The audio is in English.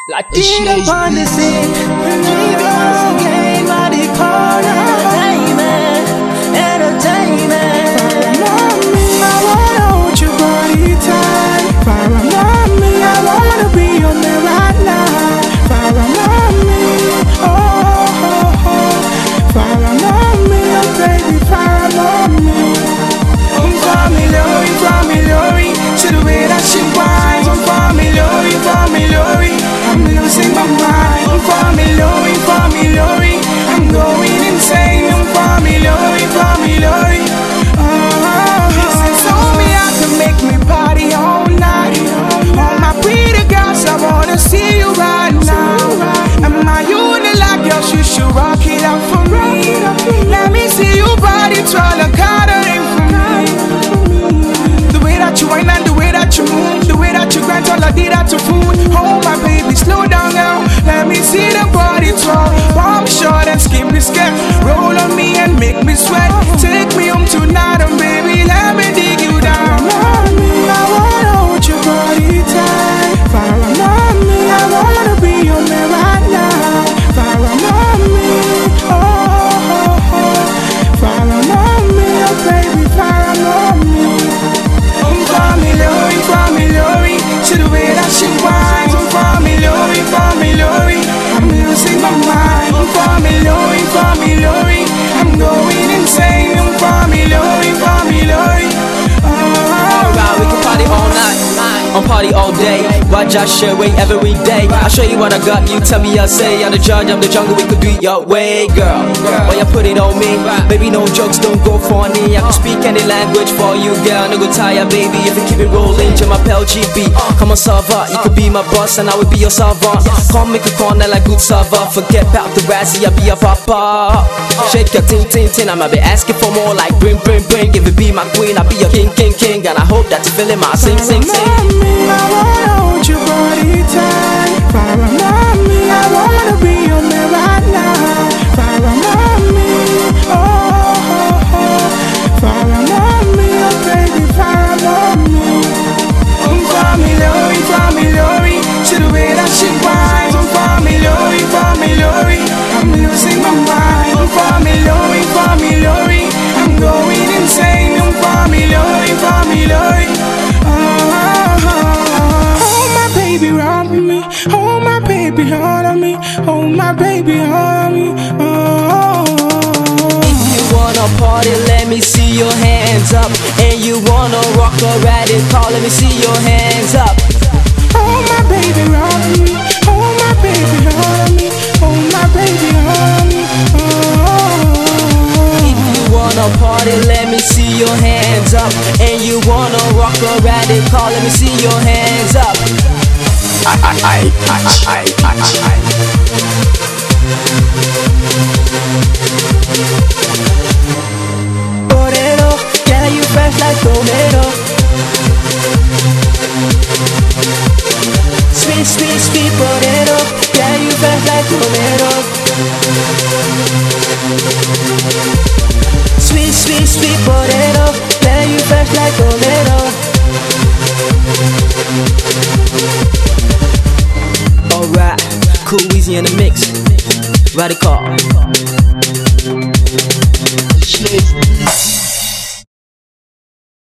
La Get up on the scene, game by the corner. Entertainment. I wanna hold your body tight. Follow me, I wanna be on me right now. Follow me, follow me, oh baby, follow me. Family, to the way that she whines. Family, I'm losing my mind. Family, I'm going insane. Family. Listen to me, I can make me party all night. All my pretty girls, I wanna see you right now. And my unilag girls, you should rock it out for me. Let me see you body twirl and cuddling for me. The way that you whine and the way that you move, the way that you grind, all I did that to food. Oh my baby, slow down now. Let me see the body twirl. Palm short and skin biscuit. Roll on me and make me sweat. Take me home tonight and baby, let me dig you down. I wanna hold your body tight. Follow me, I wanna be on me right now. Follow me, follow me, oh baby, follow me. Family, to the way that she whines. Family, I'm losing my mind. Family, I'm going insane. Family. We can party all night, on party all day. Why just share way every day? I'll show you what I got, you tell me I'll say. I'm the judge, I'm the jungle, we could do it your way, girl. Why you put it on me? Baby, no jokes, don't go funny. I can speak any language for you, girl. No go tired, baby, if you keep it rolling. Jam my GB, come on, server. You could be my boss and I would be your server. Come make a corner like good server. Forget about the razzie, I'll be your papa. Shake your ting, I'ma be asking for more like bring. If you be my queen, I'll be your king. And I hope that you're feeling my sing. I wanna hold your body tight. Follow me, I wanna be on me right now. Follow me, follow me, oh baby, follow me. Family, to the way that she whines. Family, I'm losing my mind. Family, I'm going insane. Family. Oh my baby, rock me. Oh my baby, hold on me. Oh my baby, hold on me. If you wanna party, let me see your hands up. And you wanna rock or ride it, call, let me see your hands up. Oh my baby, rock me. Oh my baby, hold on me. Oh my baby, hold on me. If you wanna party, let me see your hands up. And you wanna rock or ride it, call, let me see your hands up. Torero, yeah, you fresh like tomato. Sweet potato, yeah, you fresh like tomato. Sweet potato, yeah, you fresh like tomato. Alright, cool, easy in the mix. Radical.